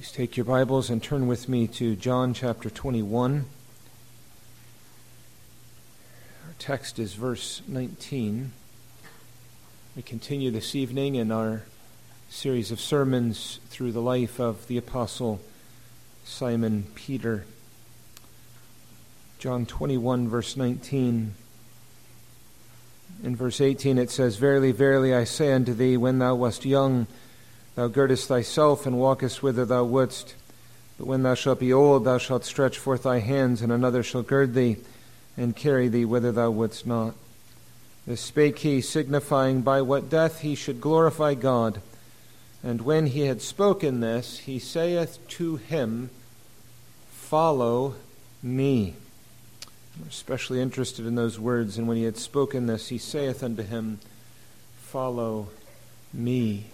Please take your Bibles and turn with me to John chapter 21. Our text is verse 19. We continue this evening in our series of sermons through the life of the Apostle Simon Peter. John 21, verse 19. In verse 18 it says, "Verily, verily, I say unto thee, when thou wast young, thou girdest thyself and walkest whither thou wouldst. But when thou shalt be old, thou shalt stretch forth thy hands, and another shall gird thee, and carry thee whither thou wouldst not. This spake he, signifying by what death he should glorify God. And when he had spoken this, he saith to him, Follow me." We're especially interested in those words. And when he had spoken this, he saith unto him, Follow me.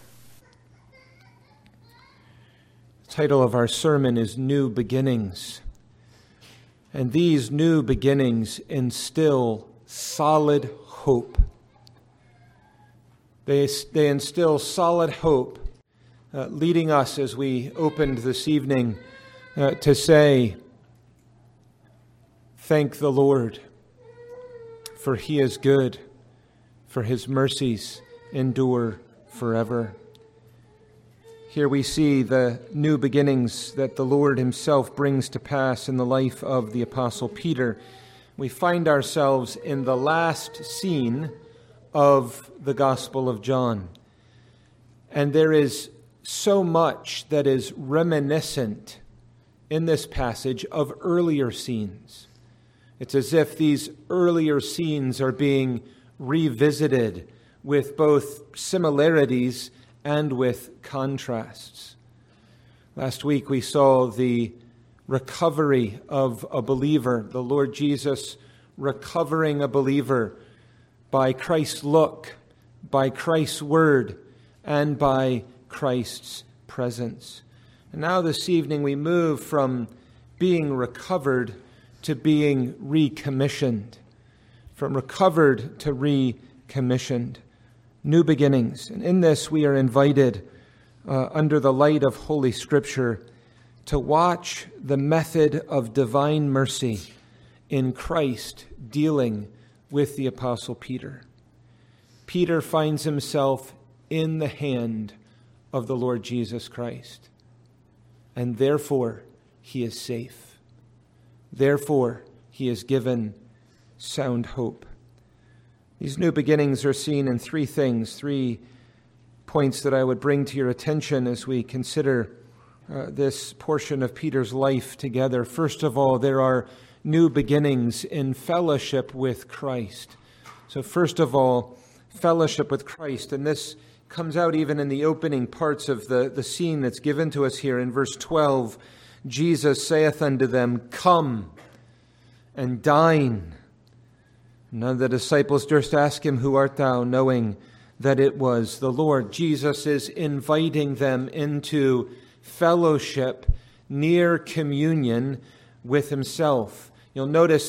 The title of our sermon is New Beginnings. And these new beginnings instill solid hope. They instill solid hope, leading us as we opened this evening to say, Thank the Lord, for he is good, for his mercies endure forever. Here we see the new beginnings that the Lord himself brings to pass in the life of the Apostle Peter. We find ourselves in the last scene of the Gospel of John. And there is so much that is reminiscent in this passage of earlier scenes. It's as if these earlier scenes are being revisited with both similarities and with contrasts. Last week we saw the recovery of a believer, the Lord Jesus recovering a believer by Christ's look, by Christ's word, and by Christ's presence. And now this evening we move from being recovered to being recommissioned, from recovered to recommissioned. New beginnings. And in this we are invited, under the light of Holy Scripture, to watch the method of divine mercy in Christ dealing with the Apostle Peter. Peter finds himself in the hand of the Lord Jesus Christ, and therefore he is safe. Therefore he is given sound hope. These new beginnings are seen in three things, 3 points that I would bring to your attention as we consider this portion of Peter's life together. First of all, there are new beginnings in fellowship with Christ. So first of all, fellowship with Christ. And this comes out even in the opening parts of the scene that's given to us here. In verse 12, Jesus saith unto them, Come and dine. None of the disciples durst ask him, Who art thou? Knowing that it was the Lord. Jesus is inviting them into fellowship, near communion with himself. You'll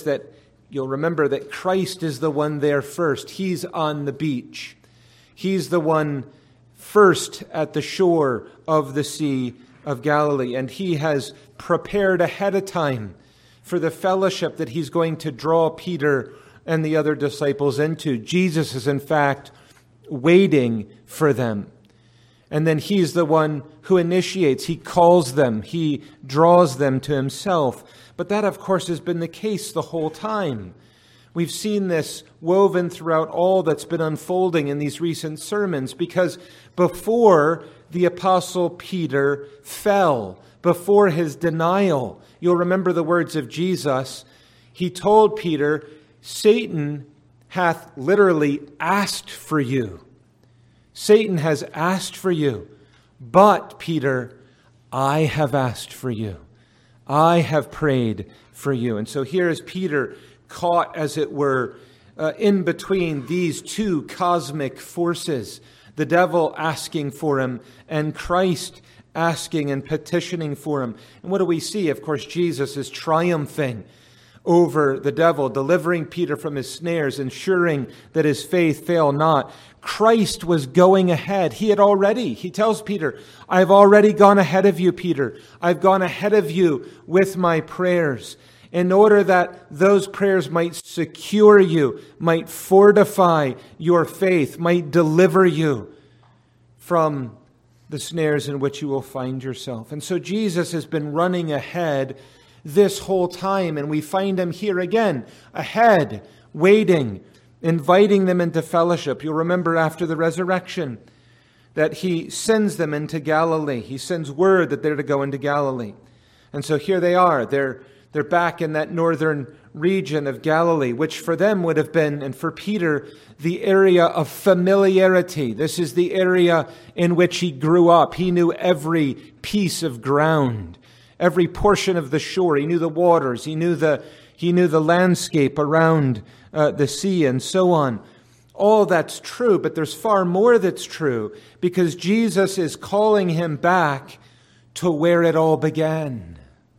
remember that Christ is the one there first. He's on the beach. He's the one first at the shore of the Sea of Galilee. And he has prepared ahead of time for the fellowship that he's going to draw Peter and the other disciples into. Jesus is in fact waiting for them. And then he's the one who initiates. He calls them. He draws them to himself. But that, of course, has been the case the whole time. We've seen this woven throughout all that's been unfolding in these recent sermons, because before the Apostle Peter fell, before his denial, you'll remember the words of Jesus. He told Peter, Satan hath literally asked for you. Satan has asked for you. But, Peter, I have asked for you. I have prayed for you. And so here is Peter caught, as it were, in between these two cosmic forces. The devil asking for him and Christ asking and petitioning for him. And what do we see? Of course, Jesus is triumphing over the devil, delivering Peter from his snares, ensuring that his faith fail not. Christ was going ahead. He tells Peter, I've already gone ahead of you, Peter. I've gone ahead of you with my prayers, in order that those prayers might secure you, might fortify your faith, might deliver you from the snares in which you will find yourself. And so Jesus has been running ahead this whole time, and we find him here again, ahead, waiting, inviting them into fellowship. You'll remember after the resurrection that he sends them into Galilee. He sends word that they're to go into Galilee. And so here they are. They're back in that northern region of Galilee, which for them would have been, and for Peter, the area of familiarity. This is the area in which he grew up. He knew every piece of ground, every portion of the shore. He knew the waters. He knew the landscape around the sea and so on. All that's true, but there's far more that's true, because Jesus is calling him back to where it all began.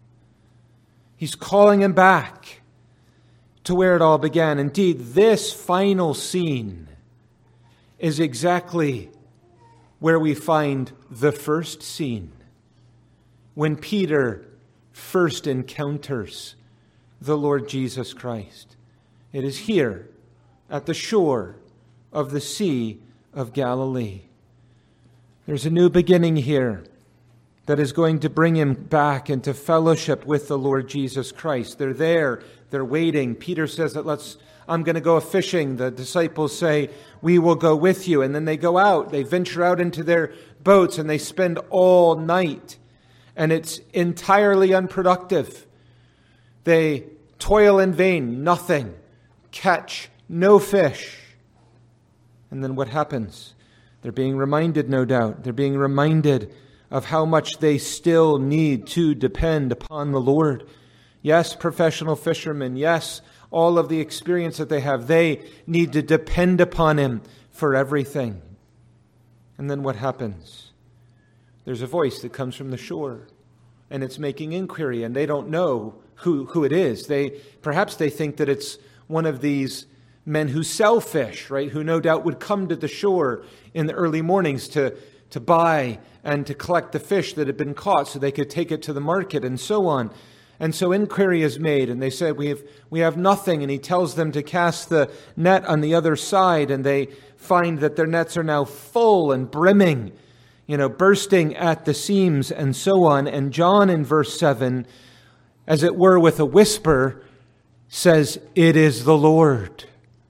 He's calling him back to where it all began. Indeed, this final scene is exactly where we find the first scene, when Peter first encounters the Lord Jesus Christ. It is here at the shore of the Sea of Galilee. There's a new beginning here that is going to bring him back into fellowship with the Lord Jesus Christ. They're there, they're waiting. Peter says that I'm going to go fishing. The disciples say, we will go with you. And then they go out, they venture out into their boats, and they spend all night. And it's entirely unproductive. They toil in vain, nothing, catch no fish. And then what happens? They're being reminded, no doubt. They're being reminded of how much they still need to depend upon the Lord. Yes, professional fishermen. Yes, all of the experience that they have. They need to depend upon him for everything. And then what happens? There's a voice that comes from the shore, and it's making inquiry, and they don't know who it is. Perhaps they think that it's one of these men who sell fish, right? Who no doubt would come to the shore in the early mornings to buy and to collect the fish that had been caught so they could take it to the market and so on. And so inquiry is made, and they said, we have nothing. And he tells them to cast the net on the other side, and they find that their nets are now full and brimming, bursting at the seams and so on. And John in verse 7, as it were with a whisper, says, "It is the Lord."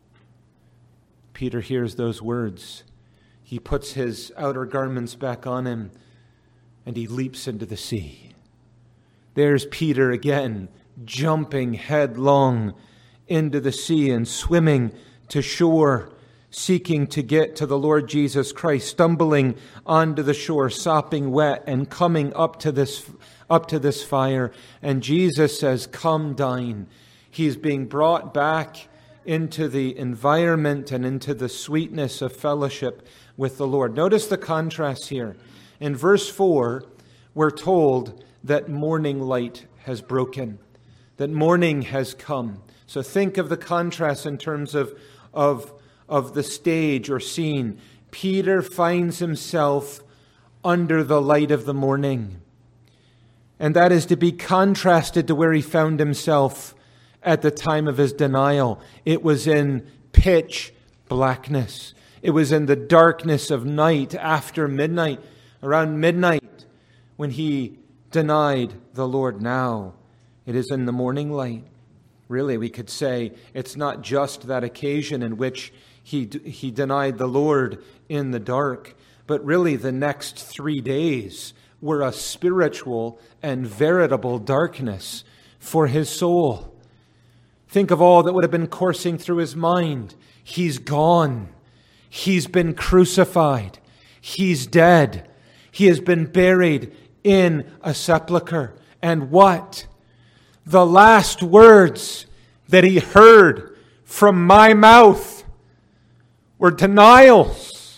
Peter hears those words. He puts his outer garments back on him, and he leaps into the sea. There's Peter again, jumping headlong into the sea and swimming to shore, seeking to get to the Lord Jesus Christ, stumbling onto the shore, sopping wet, and coming up to this fire. And Jesus says, "Come dine." He's being brought back into the environment and into the sweetness of fellowship with the Lord. Notice the contrast here. In verse 4, we're told that morning light has broken, that morning has come. So think of the contrast in terms of the stage or scene. Peter finds himself under the light of the morning. And that is to be contrasted to where he found himself at the time of his denial. It was in pitch blackness. It was in the darkness of night after midnight, around midnight, when he denied the Lord. Now it is in the morning light. Really, we could say it's not just that occasion in which he denied the Lord in the dark, but really the next 3 days were a spiritual and veritable darkness for his soul. Think of all that would have been coursing through his mind. He's gone. He's been crucified. He's dead. He has been buried in a sepulcher. And what? The last words that he heard from my mouth were denials.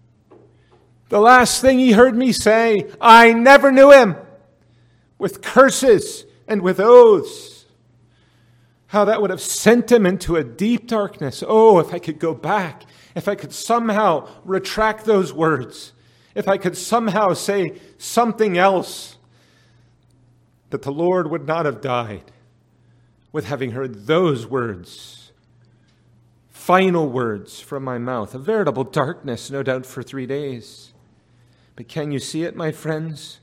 The last thing he heard me say, "I never knew him," with curses and with oaths. how that would have sent him into a deep darkness. Oh, if I could go back, if I could somehow retract those words, if I could somehow say something else, that the Lord would not have died with having heard those words, final words from my mouth. A veritable darkness, no doubt, for 3 days. But can you see it, my friends?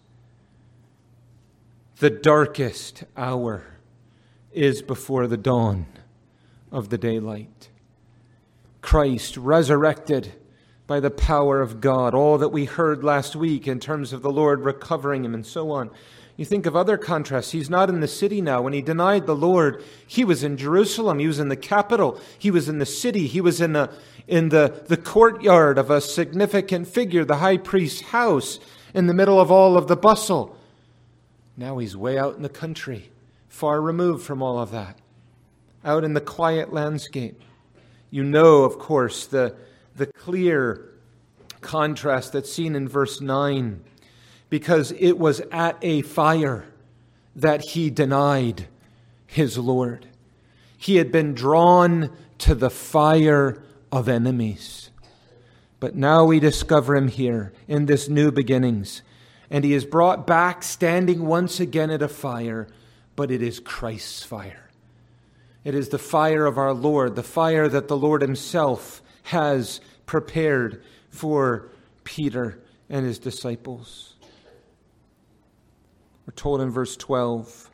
The darkest hour is before the dawn of the daylight. Christ resurrected by the power of God. All that we heard last week in terms of the Lord recovering him and so on. You think of other contrasts. He's not in the city now. When he denied the Lord, he was in Jerusalem. He was in the capital. He was in the city. He was in the courtyard of a significant figure, the high priest's house, in the middle of all of the bustle. Now he's way out in the country, far removed from all of that, out in the quiet landscape. You know, of course, the clear contrast that's seen in verse 9, because it was at a fire that he denied his Lord. He had been drawn to the fire of enemies. But now we discover him here in this new beginnings. And he is brought back standing once again at a fire, but it is Christ's fire. It is the fire of our Lord, the fire that the Lord himself has prepared for Peter and his disciples. We're told in verse 12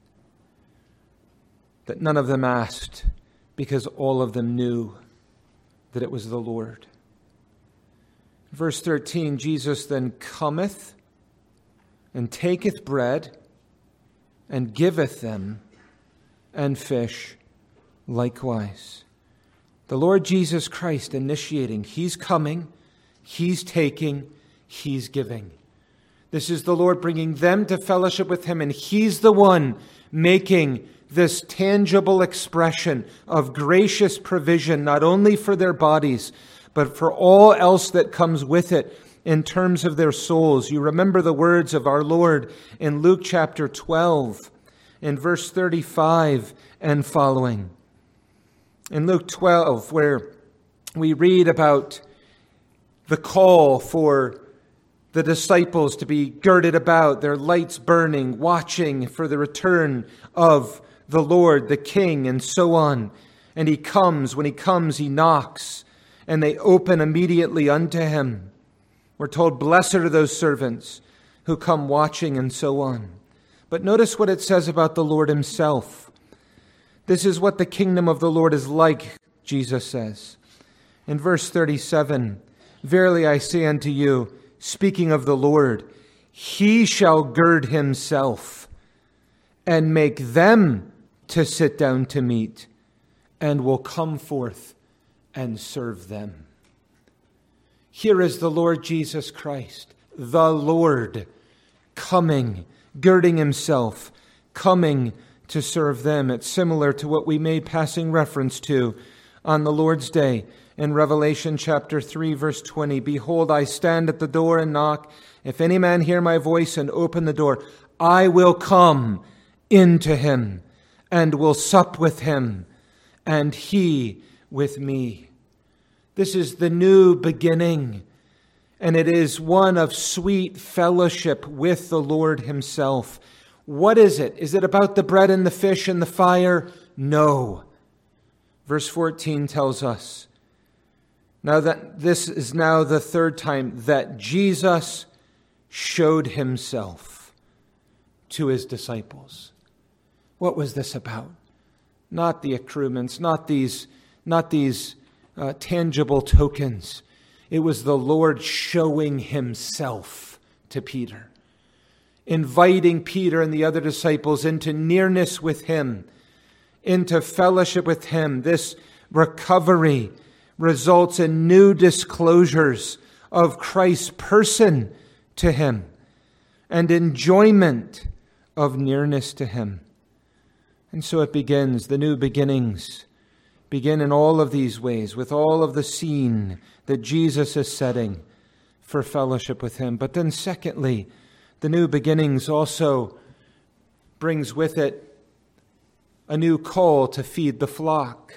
that none of them asked because all of them knew that it was the Lord. Verse 13, Jesus then cometh and taketh bread and giveth them, and fish likewise. The Lord Jesus Christ initiating. He's coming, he's taking, he's giving. This is the Lord bringing them to fellowship with him, and he's the one making this tangible expression of gracious provision, not only for their bodies, but for all else that comes with it in terms of their souls. You remember the words of our Lord in Luke chapter 12, in verse 35 and following. In Luke 12, where we read about the call for the disciples to be girded about, their lights burning, watching for the return of the Lord, the King, and so on. And he comes. When he comes, he knocks, and they open immediately unto him. We're told, blessed are those servants who come watching, and so on. But notice what it says about the Lord himself. This is what the kingdom of the Lord is like, Jesus says. In verse 37, verily I say unto you, speaking of the Lord, he shall gird himself and make them to sit down to meat, and will come forth and serve them. Here is the Lord Jesus Christ, the Lord, coming, girding himself, coming to serve them. It's similar to what we made passing reference to on the Lord's Day in Revelation chapter 3, verse 20. Behold, I stand at the door and knock. If any man hear my voice and open the door, I will come into him and will sup with him, and he with me. This is the new beginning, and it is one of sweet fellowship with the Lord himself. What is it? Is it about the bread and the fish and the fire? No. Verse 14 tells us, now that this is now the third time that Jesus showed himself to his disciples. What was this about? Not the accoutrements, not these tangible tokens. It was the Lord showing himself to Peter, inviting Peter and the other disciples into nearness with him, into fellowship with him. This recovery results in new disclosures of Christ's person to him and enjoyment of nearness to him. And so it begins. The new beginnings begin in all of these ways, with all of the scene that Jesus is setting for fellowship with him. But then secondly, the new beginnings also brings with it a new call to feed the flock.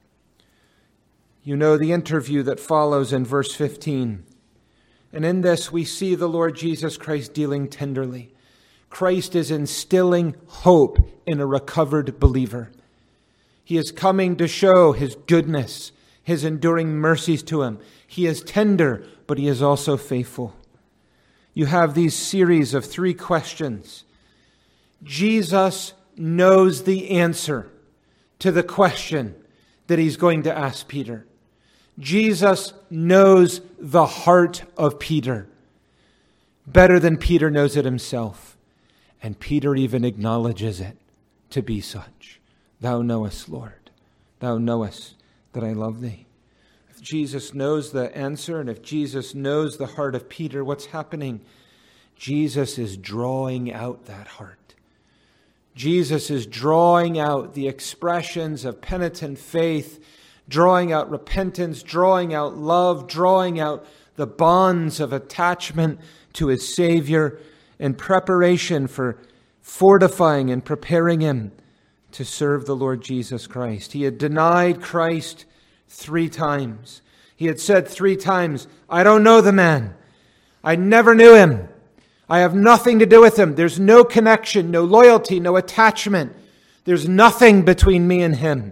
You know the interview that follows in verse 15. And in this we see the Lord Jesus Christ dealing tenderly. Christ is instilling hope in a recovered believer. He is coming to show his goodness, his enduring mercies to him. He is tender, but he is also faithful. You have these series of 3 questions. Jesus knows the answer to the question that he's going to ask Peter. Jesus knows the heart of Peter better than Peter knows it himself. And Peter even acknowledges it to be such. Thou knowest, Lord, thou knowest that I love thee. If Jesus knows the answer, and if Jesus knows the heart of Peter, what's happening? Jesus is drawing out that heart. Jesus is drawing out the expressions of penitent faith, drawing out repentance, drawing out love, drawing out the bonds of attachment to his Savior in preparation for fortifying and preparing him to serve the Lord Jesus Christ. He had denied Christ 3 times. He had said 3 times, I don't know the man. I never knew him. I have nothing to do with him. There's no connection, no loyalty, no attachment. There's nothing between me and him.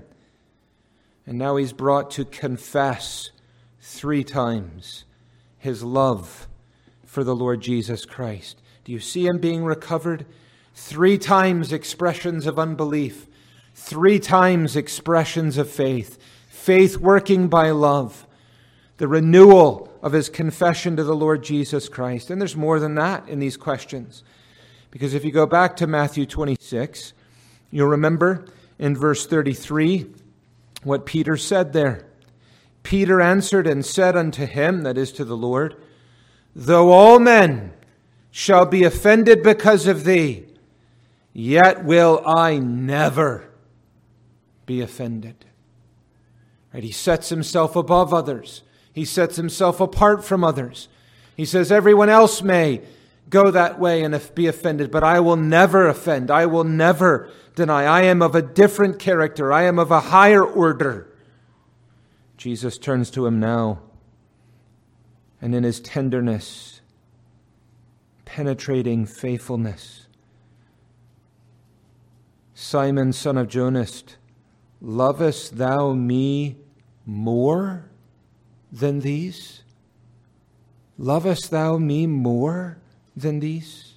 And now he's brought to confess 3 times his love for the Lord Jesus Christ. Do you see him being recovered? 3 times expressions of unbelief. 3 times expressions of faith. Faith working by love. The renewal of his confession to the Lord Jesus Christ. And there's more than that in these questions. Because if you go back to Matthew 26, you'll remember in verse 33 what Peter said there. Peter answered and said unto him, that is to the Lord, though all men shall be offended because of thee, yet will I never be offended. Right? He sets himself above others. He sets himself apart from others. He says everyone else may go that way and be offended, but I will never offend. I will never deny. I am of a different character. I am of a higher order. Jesus turns to him now, and in his tenderness, penetrating faithfulness, Simon, son of Jonas, lovest thou me more than these? Lovest thou me more than these?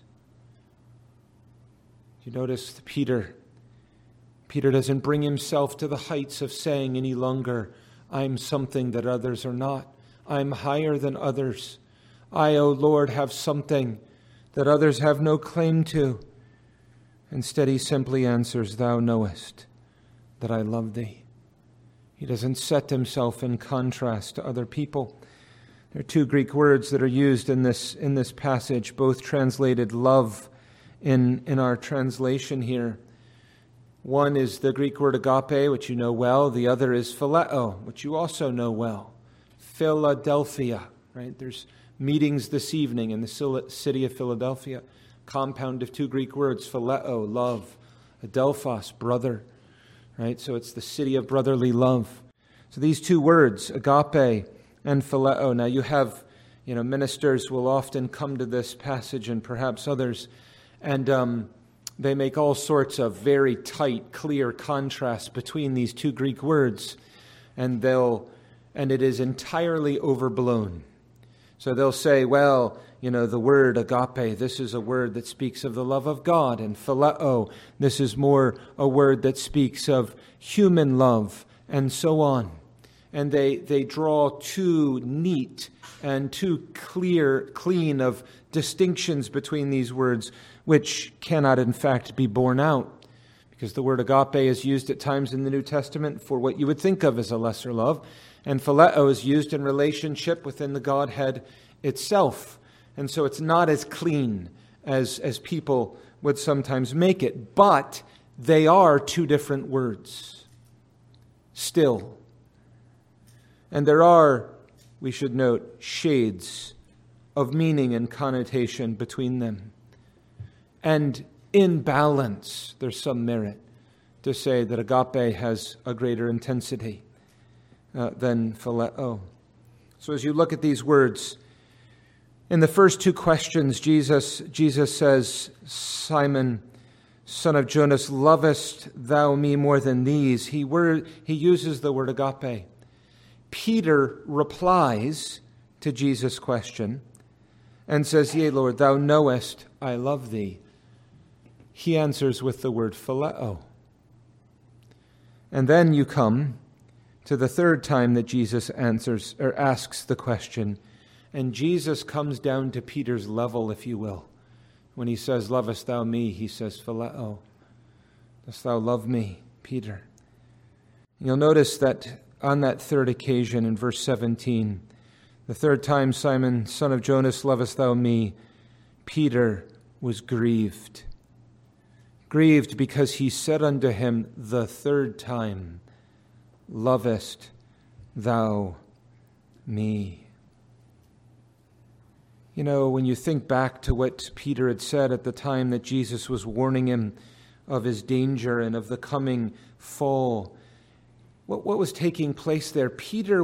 You notice Peter doesn't bring himself to the heights of saying any longer, I'm something that others are not. I'm higher than others. I, O Lord, have something that others have no claim to. Instead, he simply answers, thou knowest that I love thee. He doesn't set himself in contrast to other people. There are 2 Greek words that are used in this passage, both translated love in our translation here. One is the Greek word agape, which you know well. The other is phileo, which you also know well. Philadelphia, right? There's meetings this evening in the city of Philadelphia. Compound of 2 Greek words, phileo, love, adelphos, brother, right? So it's the city of brotherly love. So these 2 words, agape and phileo. Now you have, ministers will often come to this passage and perhaps others, and they make all sorts of very tight, clear contrasts between these 2 Greek words, and it is entirely overblown. So they'll say, well, the word agape, this is a word that speaks of the love of God, and phileo, this is more a word that speaks of human love, and so on. And they draw too neat and too clean of distinctions between these words, which cannot in fact be borne out. Because the word agape is used at times in the New Testament for what you would think of as a lesser love, and phileo is used in relationship within the Godhead itself. And so it's not as clean as people would sometimes make it. But they are 2 different words still. And there are, we should note, shades of meaning and connotation between them. And in balance, there's some merit to say that agape has a greater intensity than phileo. So as you look at these words, in the first two questions, Jesus says, Simon, son of Jonas, lovest thou me more than these? He uses the word agape. Peter replies to Jesus' question and says, Yea, Lord, thou knowest I love thee. He answers with the word phileo. And then you come to the third time that Jesus answers or asks the question, and Jesus comes down to Peter's level, if you will. When he says, lovest thou me, he says, phileo. Dost thou love me, Peter? You'll notice that on that third occasion in verse 17, the third time, Simon, son of Jonas, lovest thou me? Peter was grieved. Grieved because he said unto him the third time, lovest thou me? You know, when you think back to what Peter had said at the time that Jesus was warning him of his danger and of the coming fall, what was taking place there? Peter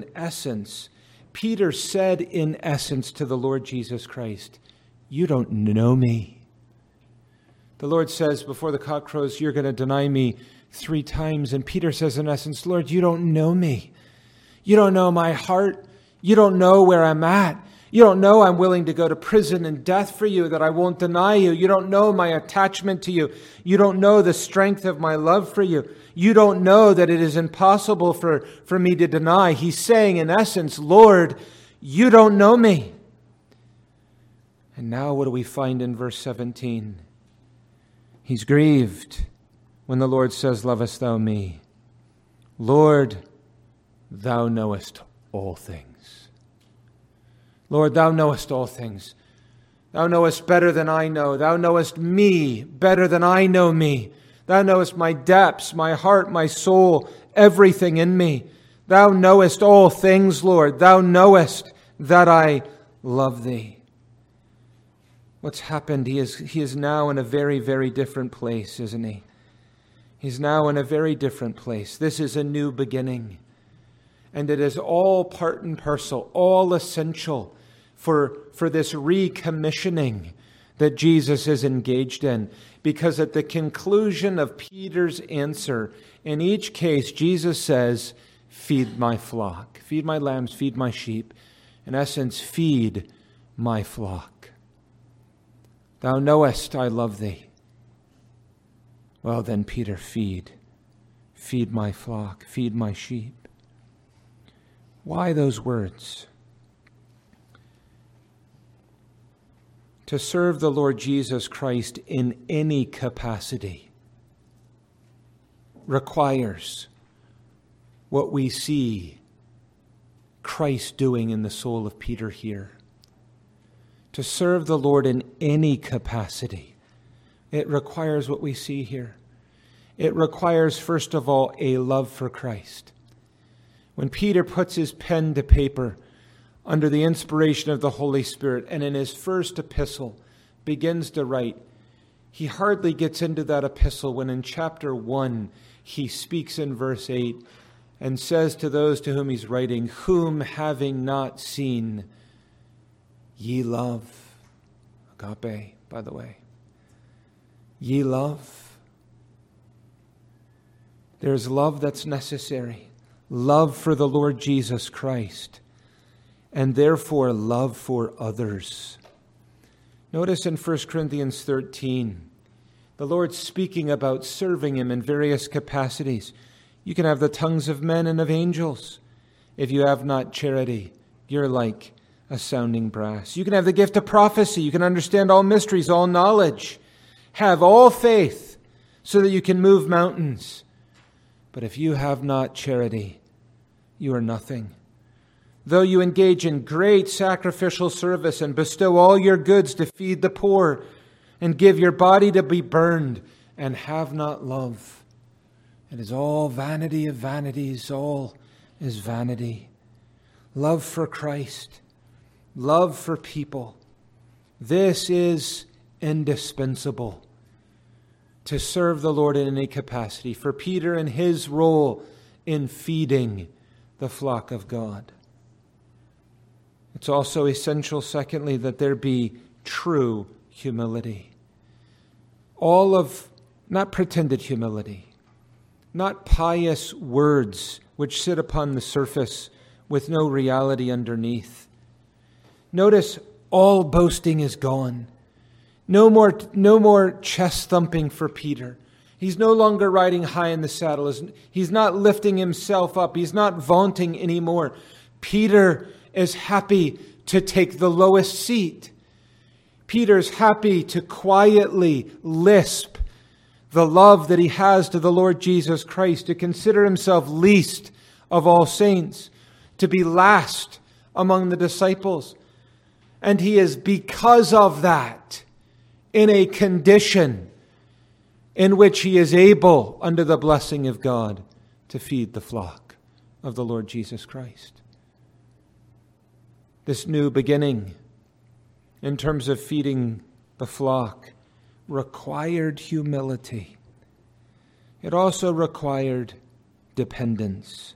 said in essence to the Lord Jesus Christ, you don't know me. The Lord says, before the cock crows, you're going to deny me 3 times. And Peter says in essence, Lord, you don't know me. You don't know my heart. You don't know where I'm at. You don't know I'm willing to go to prison and death for you, that I won't deny you. You don't know my attachment to you. You don't know the strength of my love for you. You don't know that it is impossible for me to deny. He's saying in essence, Lord, you don't know me. And now what do we find in verse 17? He's grieved when the Lord says, lovest thou me? Lord, thou knowest all things. Lord, thou knowest all things. Thou knowest better than I know. Thou knowest me better than I know me. Thou knowest my depths, my heart, my soul, everything in me. Thou knowest all things, Lord. Thou knowest that I love thee. What's happened? He is now in a very, very different place, isn't he? He's now in a very different place. This is a new beginning. And it is all part and parcel, all essential for this recommissioning that Jesus is engaged in. Because at the conclusion of Peter's answer, in each case, Jesus says, feed my flock, feed my lambs, feed my sheep. In essence, feed my flock. Thou knowest I love thee. Well then, Peter, feed my flock, feed my sheep. Why those words? To serve the Lord Jesus Christ in any capacity requires what we see Christ doing in the soul of Peter here. To serve the Lord in any capacity, it requires what we see here. It requires, first of all, a love for Christ. When Peter puts his pen to paper under the inspiration of the Holy Spirit and in his first epistle begins to write, he hardly gets into that epistle when in chapter 1 he speaks in verse 8 and says to those to whom he's writing, whom having not seen, ye love. Agape, by the way. Ye love. There's love that's necessary. Love for the Lord Jesus Christ, and therefore love for others. Notice in 1 Corinthians 13, the Lord's speaking about serving him in various capacities. You can have the tongues of men and of angels. If you have not charity, you're like a sounding brass. You can have the gift of prophecy. You can understand all mysteries, all knowledge. Have all faith so that you can move mountains. But if you have not charity, you are nothing. Though you engage in great sacrificial service and bestow all your goods to feed the poor and give your body to be burned and have not love, it is all vanity of vanities, all is vanity. Love for Christ, love for people, this is indispensable to serve the Lord in any capacity, for Peter in his role in feeding the flock of God. It's also essential, secondly, that there be true humility. Not pretended humility, not pious words which sit upon the surface with no reality underneath. Notice all boasting is gone. No more chest thumping for Peter. He's no longer riding high in the saddle. He's not lifting himself up. He's not vaunting anymore. Peter is happy to take the lowest seat. Peter's happy to quietly lisp the love that he has to the Lord Jesus Christ, to consider himself least of all saints, to be last among the disciples. And he is, because of that, in a condition in which he is able, under the blessing of God, to feed the flock of the Lord Jesus Christ. This new beginning, in terms of feeding the flock, required humility. It also required dependence.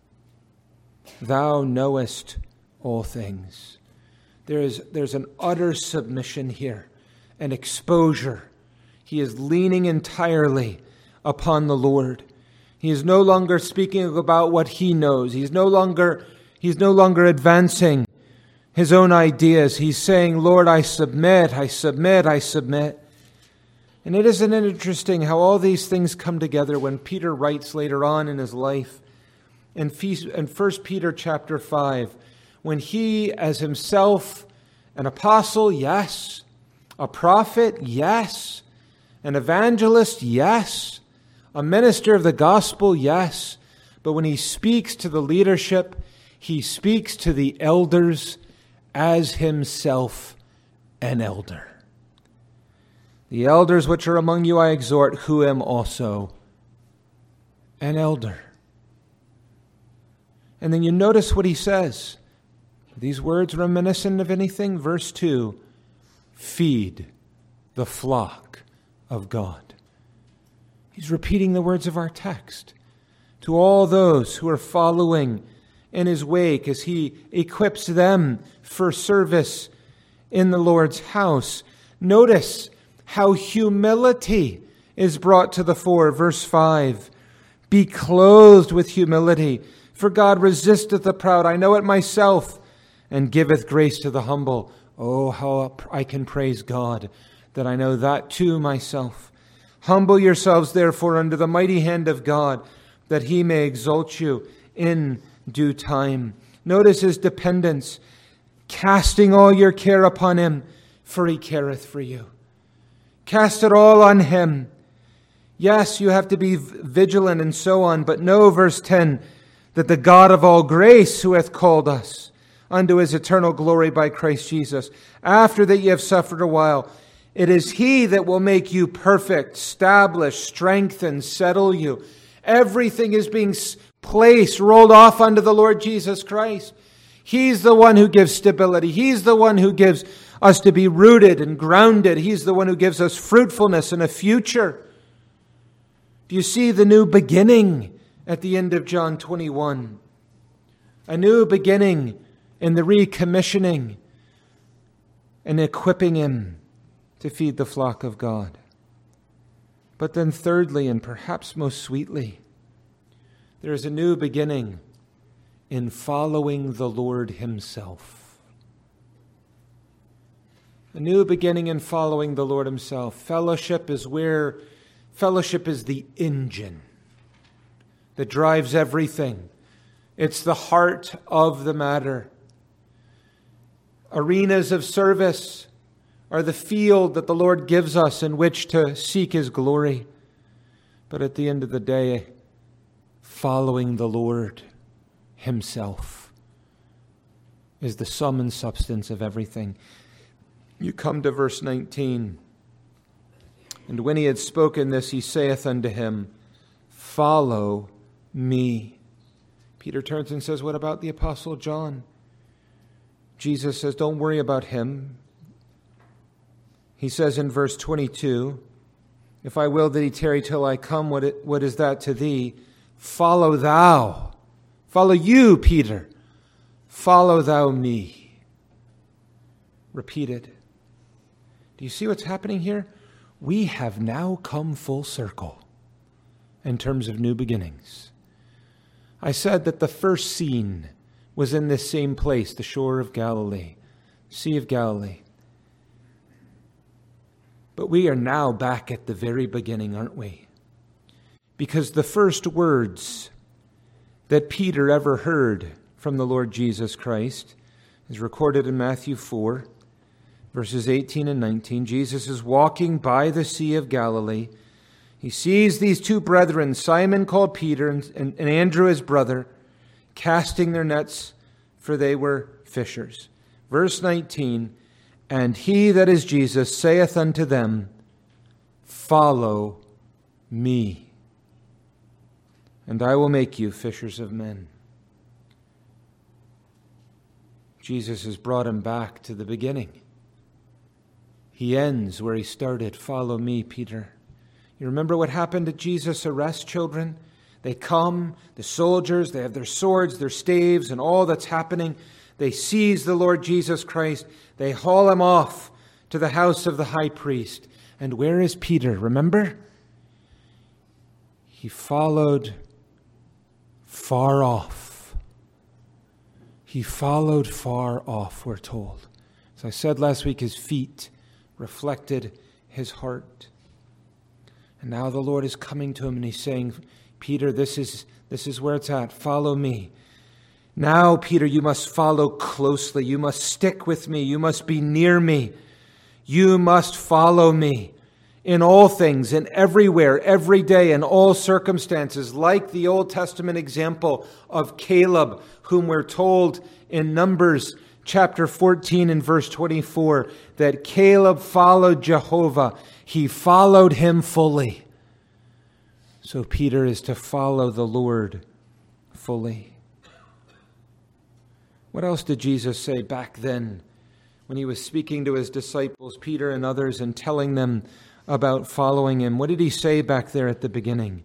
Thou knowest all things. There's an utter submission here, an exposure. He is leaning entirely upon the Lord. He is no longer speaking about what he knows. He's no longer advancing his own ideas. He's saying, Lord, I submit, I submit, I submit. And isn't it interesting how all these things come together when Peter writes later on in his life in 1 Peter chapter 5, when he as himself an apostle, yes, a prophet, yes, an evangelist, yes, a minister of the gospel, yes, but when he speaks to the leadership, he speaks to the elders as himself an elder. The elders which are among you I exhort, who am also an elder. And then you notice what he says. Are these words reminiscent of anything? Verse 2, feed the flock of God. He's repeating the words of our text to all those who are following in his wake as he equips them for service in the Lord's house. Notice how humility is brought to the fore. Verse 5, be clothed with humility, for God resisteth the proud. I know it myself, and giveth grace to the humble. Oh, how I can praise God that I know that too myself. Humble yourselves, therefore, under the mighty hand of God, that he may exalt you in due time. Notice his dependence, casting all your care upon him, for he careth for you. Cast it all on him. Yes, you have to be vigilant and so on, but know, verse 10, that the God of all grace, who hath called us unto his eternal glory by Christ Jesus, after that ye have suffered a while, it is he that will make you perfect, establish, strengthen, settle you. Everything is being placed, rolled off unto the Lord Jesus Christ. He's the one who gives stability. He's the one who gives us to be rooted and grounded. He's the one who gives us fruitfulness and a future. Do you see the new beginning at the end of John 21? A new beginning in the recommissioning and equipping him to feed the flock of God. But then thirdly, and perhaps most sweetly, there is a new beginning in following the Lord himself. A new beginning in following the Lord himself. Fellowship is the engine that drives everything. It's the heart of the matter. Arenas of service are the field that the Lord gives us in which to seek his glory. But at the end of the day, following the Lord himself is the sum and substance of everything. You come to verse 19. And when he had spoken this, he saith unto him, follow me. Peter turns and says, what about the Apostle John? Jesus says, don't worry about him. He says in verse 22, If I will that he tarry till I come, what is that to thee? Follow thou. Follow you, Peter. Follow thou me. Repeated. Do you see what's happening here? We have now come full circle in terms of new beginnings. I said that the first scene was in this same place, the shore of Galilee, Sea of Galilee. But we are now back at the very beginning, aren't we? Because the first words that Peter ever heard from the Lord Jesus Christ is recorded in Matthew 4, verses 18 and 19. Jesus is walking by the Sea of Galilee. He sees these two brethren, Simon called Peter and Andrew his brother, casting their nets, for they were fishers. Verse 19, and he, that is Jesus, saith unto them, follow me, and I will make you fishers of men. Jesus has brought him back to the beginning. He ends where he started. Follow me, Peter. You remember what happened at Jesus' arrest, children? They come, the soldiers, they have their swords, their staves, and all that's happening. They seize the Lord Jesus Christ. They haul him off to the house of the high priest. And where is Peter? Remember? He followed far off. He followed far off, we're told. As I said last week, his feet reflected his heart. And now the Lord is coming to him and he's saying, Peter, this is where it's at. Follow me. Now, Peter, you must follow closely. You must stick with me. You must be near me. You must follow me in all things, and everywhere, every day, in all circumstances, like the Old Testament example of Caleb, whom we're told in Numbers chapter 14 and verse 24, that Caleb followed Jehovah. He followed him fully. So Peter is to follow the Lord fully. What else did Jesus say back then when he was speaking to his disciples, Peter and others, and telling them about following him? What did he say back there at the beginning?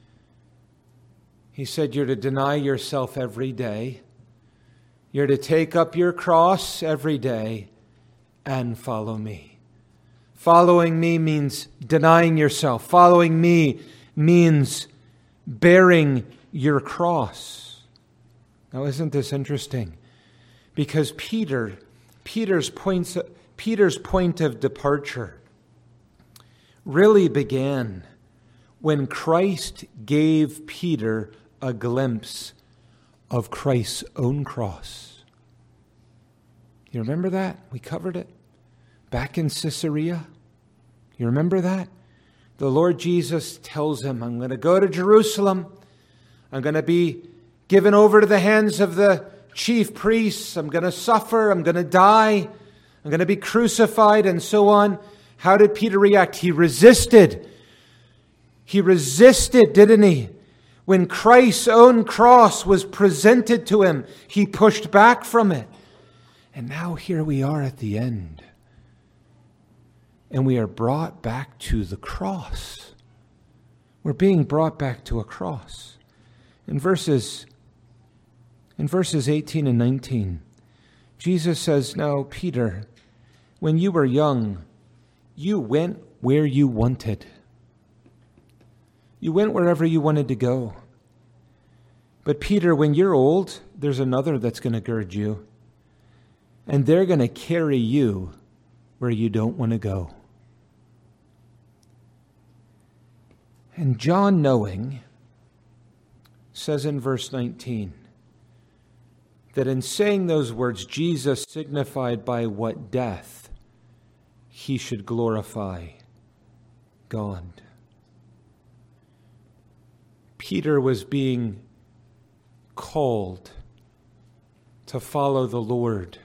He said, you're to deny yourself every day. You're to take up your cross every day and follow me. Following me means denying yourself. Following me means bearing your cross. Now, isn't this interesting? Because Peter's point of departure really began when Christ gave Peter a glimpse of Christ's own cross. You remember that? We covered it back in Caesarea. You remember that? The Lord Jesus tells him, I'm going to go to Jerusalem. I'm going to be given over to the hands of the chief priests. I'm going to suffer. I'm going to die. I'm going to be crucified and so on. How did Peter react? He resisted. He resisted, didn't he? When Christ's own cross was presented to him, he pushed back from it. And now here we are at the end. And we are brought back to the cross. We're being brought back to a cross. In verses 18 and 19, Jesus says, now, Peter, when you were young, you went where you wanted. You went wherever you wanted to go. But Peter, when you're old, there's another that's going to gird you. And they're going to carry you where you don't want to go. And John, knowing, says in verse 19, that in saying those words, Jesus signified by what death he should glorify God. Peter was being called to follow the Lord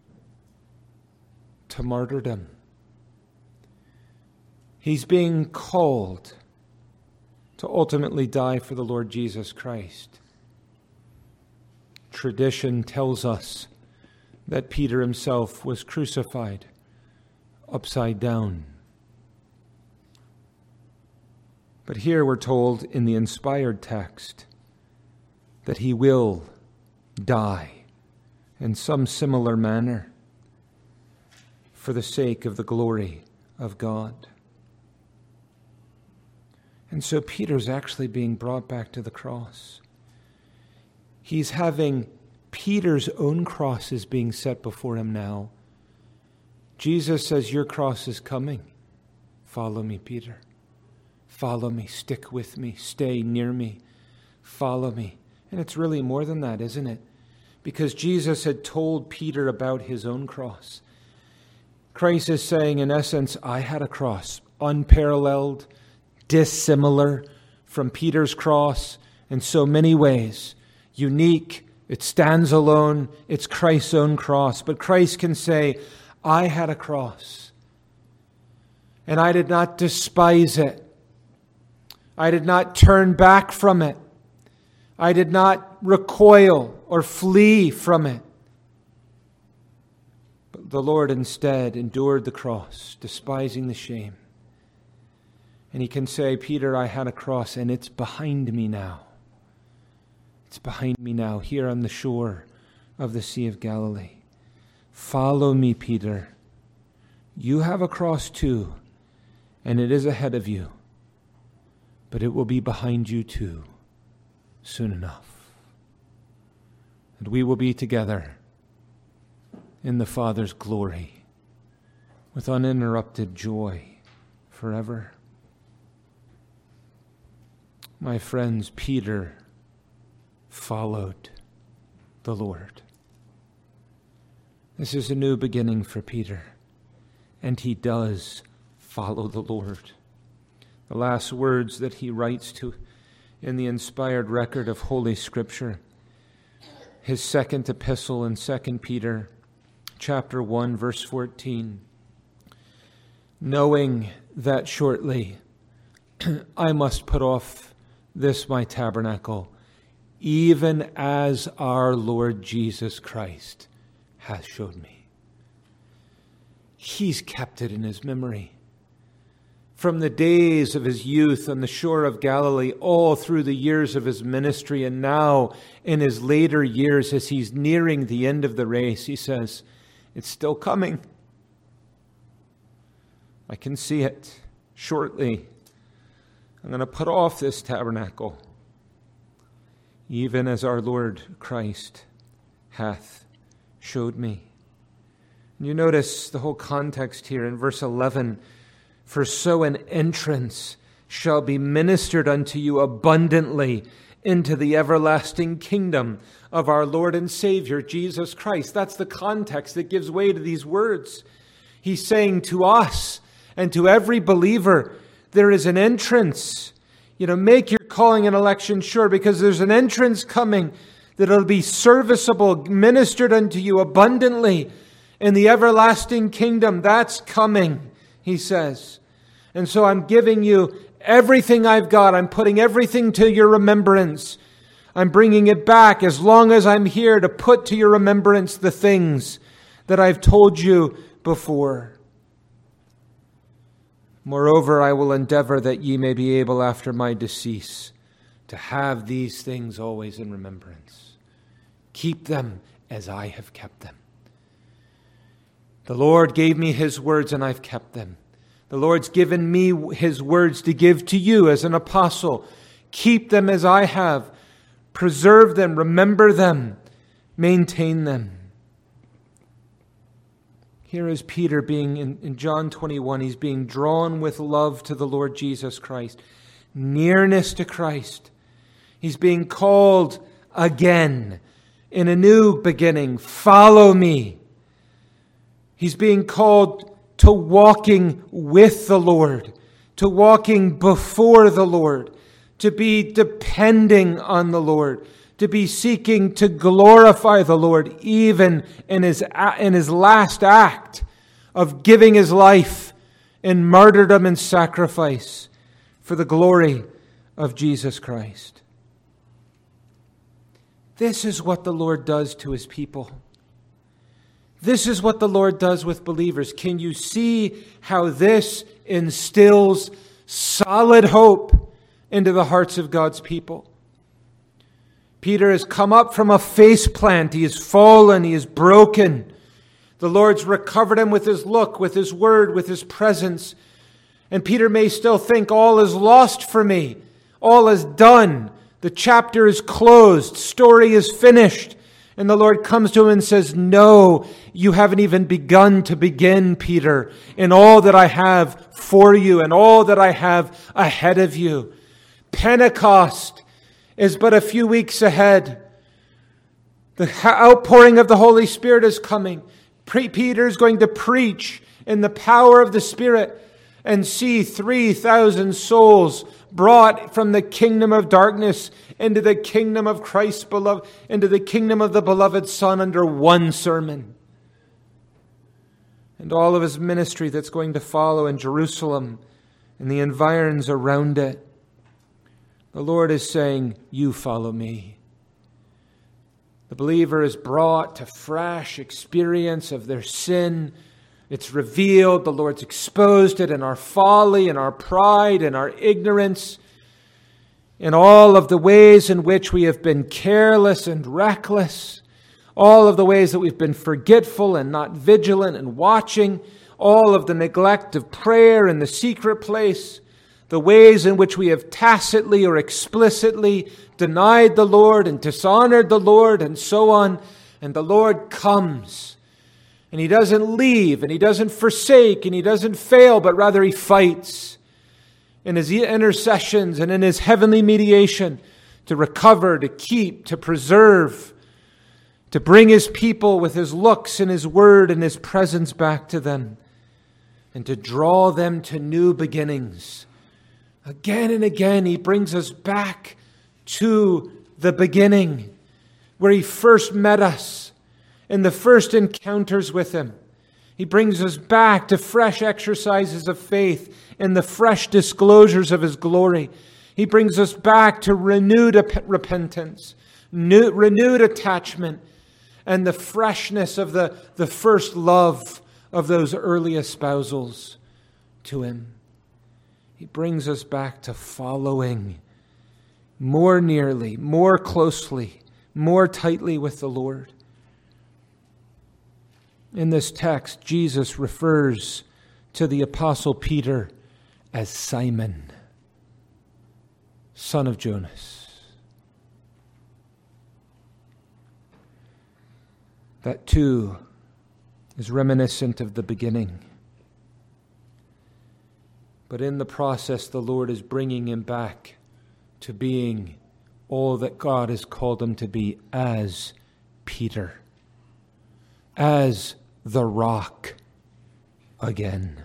to martyrdom. He's being called to ultimately die for the Lord Jesus Christ. Tradition tells us that Peter himself was crucified upside down. But here we're told in the inspired text that he will die in some similar manner for the sake of the glory of God. And so Peter's actually being brought back to the cross. He's having Peter's own cross is being set before him now. Jesus says, your cross is coming. Follow me, Peter. Follow me, stick with me, stay near me, follow me. And it's really more than that, isn't it? Because Jesus had told Peter about his own cross. Christ is saying, in essence, I had a cross, unparalleled, dissimilar from Peter's cross in so many ways. Unique, it stands alone, it's Christ's own cross. But Christ can say, I had a cross, and I did not despise it. I did not turn back from it. I did not recoil or flee from it. But the Lord instead endured the cross, despising the shame. And he can say, Peter, I had a cross, and it's behind me now. It's behind me now, here on the shore of the Sea of Galilee. Follow me, Peter. You have a cross too, and it is ahead of you. But it will be behind you too, soon enough. And we will be together in the Father's glory with uninterrupted joy forever. My friends, Peter followed the Lord. This is a new beginning for Peter, and he does follow the Lord. The last words that he writes to in the inspired record of Holy Scripture, his second epistle in 2 Peter chapter 1, verse 14. Knowing that shortly I must put off this my tabernacle, even as our Lord Jesus Christ has showed me. He's kept it in his memory. From the days of his youth on the shore of Galilee, all through the years of his ministry, and now in his later years as he's nearing the end of the race, he says, it's still coming. I can see it shortly. I'm going to put off this tabernacle, even as our Lord Christ hath showed me. And you notice the whole context here in verse 11. For so an entrance shall be ministered unto you abundantly into the everlasting kingdom of our Lord and Savior, Jesus Christ. That's the context that gives way to these words. He's saying to us and to every believer, there is an entrance. Make your calling and election sure, because there's an entrance coming that will be serviceable, ministered unto you abundantly in the everlasting kingdom. That's coming, he says. And so I'm giving you everything I've got. I'm putting everything to your remembrance. I'm bringing it back as long as I'm here to put to your remembrance the things that I've told you before. Moreover, I will endeavor that ye may be able after my decease to have these things always in remembrance. Keep them as I have kept them. The Lord gave me his words and I've kept them. The Lord's given me his words to give to you as an apostle. Keep them as I have. Preserve them, remember them, maintain them. Here is Peter being, in John 21, he's being drawn with love to the Lord Jesus Christ. Nearness to Christ. He's being called again in a new beginning. Follow me. He's being called to walking with the Lord, to walking before the Lord, to be depending on the Lord, to be seeking to glorify the Lord even in his last act of giving his life in martyrdom and sacrifice for the glory of Jesus Christ. This is what the Lord does to his people. This is what the Lord does with believers. Can you see how this instills solid hope into the hearts of God's people. Peter has come up from a faceplant. He has fallen. He is broken. The Lord's recovered him with his look, with his word, with his presence. And Peter may still think, all is lost for me. All is done. The chapter is closed. Story is finished. And the Lord comes to him and says, no, you haven't even begun to begin, Peter, in all that I have for you and all that I have ahead of you. Pentecost is but a few weeks ahead. The outpouring of the Holy Spirit is coming. Peter is going to preach in the power of the Spirit and see 3,000 souls brought from the kingdom of darkness into the kingdom of Christ's beloved, into the kingdom of the beloved Son under one sermon. And all of his ministry that's going to follow in Jerusalem and the environs around it. The Lord is saying, you follow me. The believer is brought to fresh experience of their sin. It's revealed. The Lord's exposed it in our folly, in our pride, in our ignorance, in all of the ways in which we have been careless and reckless, all of the ways that we've been forgetful and not vigilant and watching, all of the neglect of prayer in the secret place, the ways in which we have tacitly or explicitly denied the Lord and dishonored the Lord and so on. And the Lord comes. And He doesn't leave, and He doesn't forsake, and He doesn't fail, but rather He fights in His intercessions and in His heavenly mediation to recover, to keep, to preserve, to bring His people with His looks and His word and His presence back to them, and to draw them to new beginnings. Again and again, He brings us back to the beginning, where He first met us, in the first encounters with Him. He brings us back to fresh exercises of faith and the fresh disclosures of His glory. He brings us back to renewed repentance, renewed attachment, and the freshness of the first love of those early espousals to Him. He brings us back to following more nearly, more closely, more tightly with the Lord. In this text, Jesus refers to the Apostle Peter as Simon, son of Jonas. That too is reminiscent of the beginning. But in the process, the Lord is bringing him back to being all that God has called him to be as Peter, as the rock again.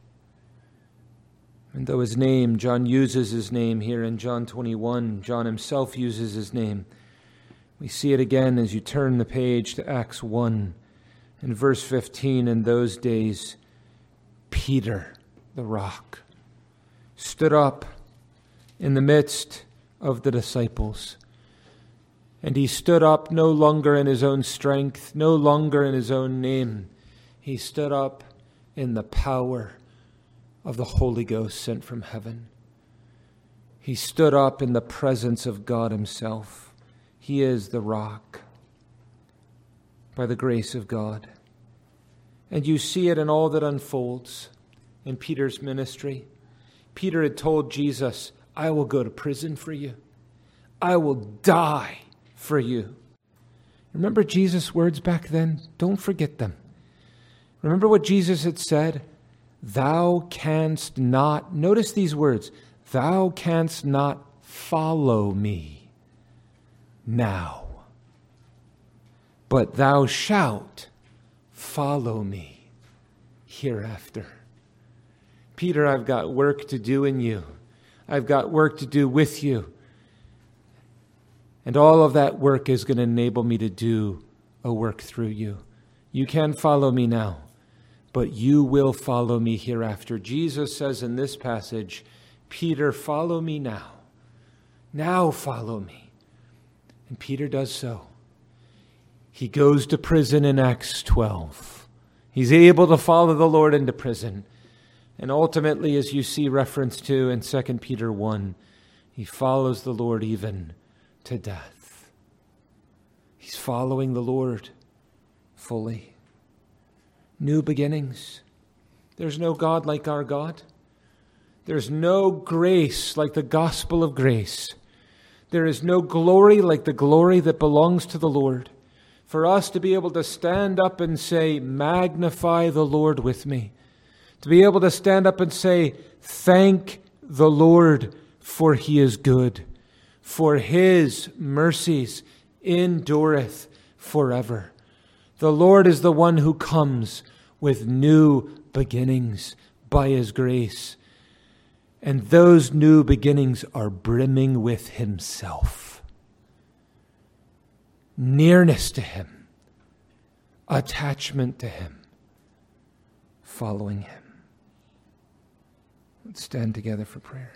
And though his name, John uses his name here in John 21, John himself uses his name. We see it again as you turn the page to Acts 1. In verse 15, in those days, Peter, the rock, stood up in the midst of the disciples. And he stood up no longer in his own strength, no longer in his own name. He stood up in the power of the Holy Ghost sent from heaven. He stood up in the presence of God Himself. He is the rock by the grace of God. And you see it in all that unfolds in Peter's ministry. Peter had told Jesus, I will go to prison for you. I will die for you. Remember Jesus' words back then? Don't forget them. Remember what Jesus had said? Thou canst not, notice these words, thou canst not follow me now, but thou shalt follow me hereafter. Peter, I've got work to do in you. I've got work to do with you. And all of that work is going to enable me to do a work through you. You can follow me now, but you will follow me hereafter. Jesus says in this passage, Peter, follow me now. Now follow me. And Peter does so. He goes to prison in Acts 12. He's able to follow the Lord into prison. And ultimately, as you see reference to in 2 Peter 1, He follows the Lord even to death. He's following the Lord fully. New beginnings. There's no God like our God. There's no grace like the gospel of grace. There is no glory like the glory that belongs to the Lord. For us to be able to stand up and say, magnify the Lord with me. To be able to stand up and say, thank the Lord, for he is good. For his mercies endureth forever. The Lord is the one who comes with new beginnings by his grace. And those new beginnings are brimming with himself. Nearness to him. Attachment to him. Following him. Let's stand together for prayer.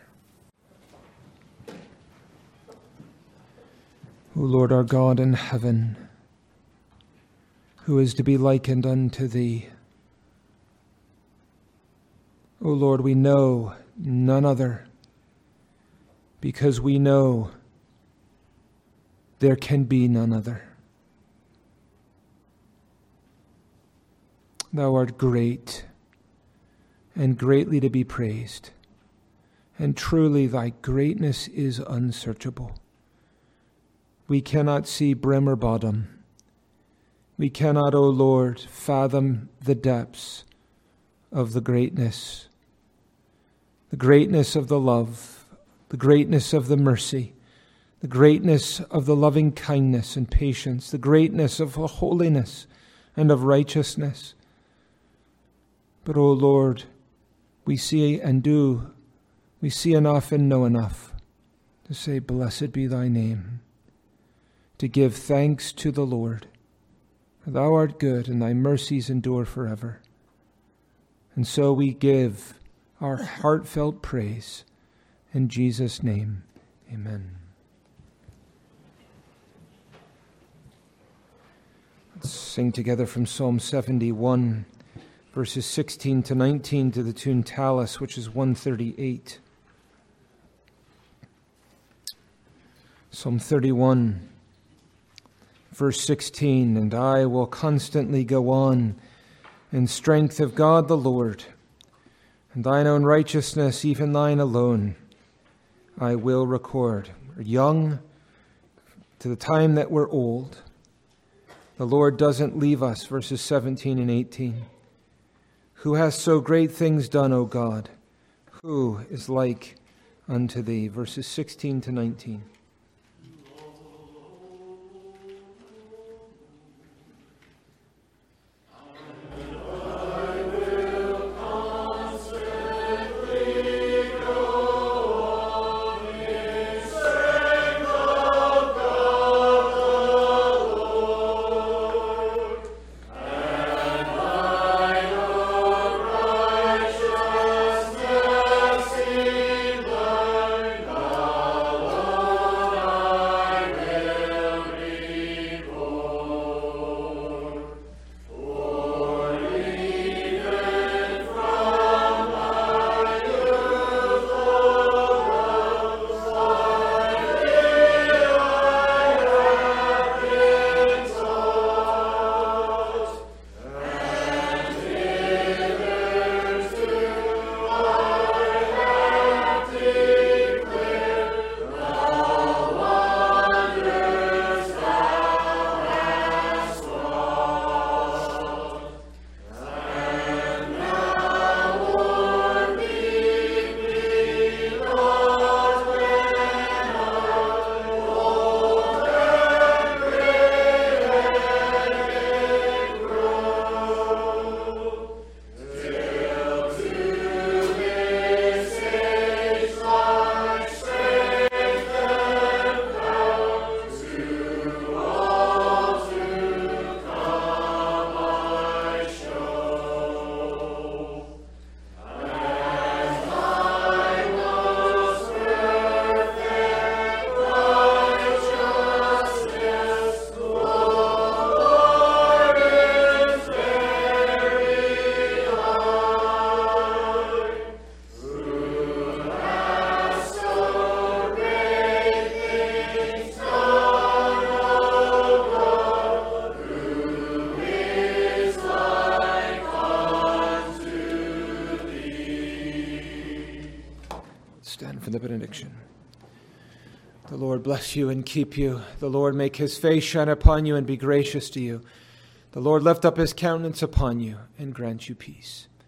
O Lord our God in heaven, who is to be likened unto thee? O Lord, we know none other, because we know there can be none other. Thou art great, and greatly to be praised, and truly thy greatness is unsearchable. We cannot see brim or bottom. We cannot, O Lord, fathom the depths of the greatness of the love, the greatness of the mercy, the greatness of the loving kindness and patience, the greatness of holiness and of righteousness. But, O Lord, we see enough and know enough to say, blessed be thy name, to give thanks to the Lord. For thou art good, and thy mercies endure forever. And so we give our heartfelt praise. In Jesus' name, amen. Let's sing together from Psalm 71, verses 16 to 19 to the tune Talus, which is 138. Psalm 31, verse 16, and I will constantly go on in strength of God the Lord, and thine own righteousness, even thine alone, I will record. We're young to the time that we're old. The Lord doesn't leave us, verses 17 and 18. Who has so great things done, O God? Who is like unto thee? Verses 16 to 19. Stand for the benediction. The Lord bless you and keep you. The Lord make his face shine upon you and be gracious to you. The Lord lift up his countenance upon you and grant you peace.